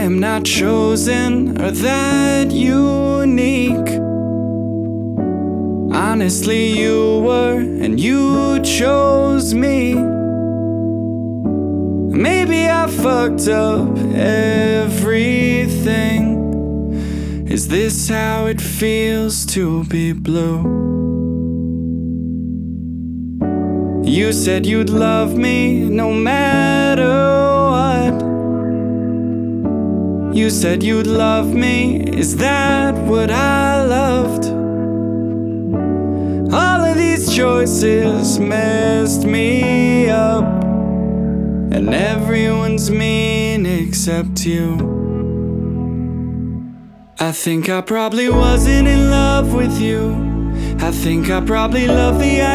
am not chosen or that unique. Honestly, you were, and you chose me. Maybe I fucked up everything. Is this how it feels to be blue? You said you'd love me no matter what. You said you'd love me, is that what I loved? All of these choices messed me up, and everyone's mean except you. I think I probably wasn't in love with you. I think I probably loved the